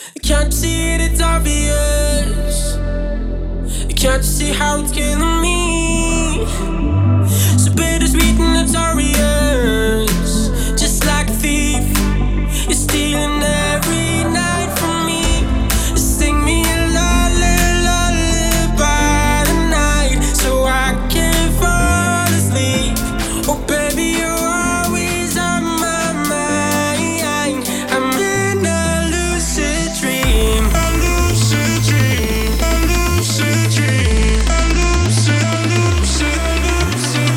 Can't you see it, it's obvious. Can't you see how it's killing me? So bittersweet and notorious. Just like a thief, you're stealing every night from me. Sing me a lullaby tonight so I can fall asleep. Oh baby, you're always on my mind. I'm in a lucid dream. A lucid dream. A lucid dream. A lucid, lucid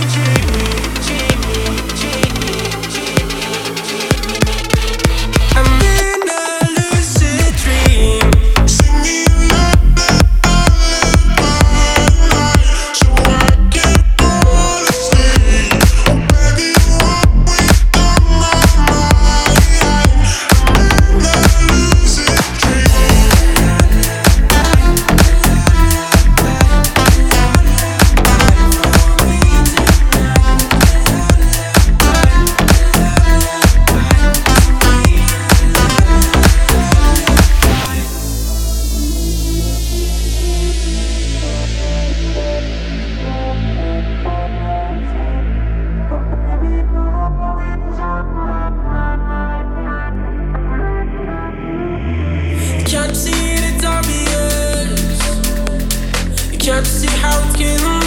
dream. I'm in a lucid dream. Sing me a lullaby so I can fall asleep. Oh baby, you're always on my mind. I'm in a lucid Can't you see it, it's obvious. Can't you see how it's killing me?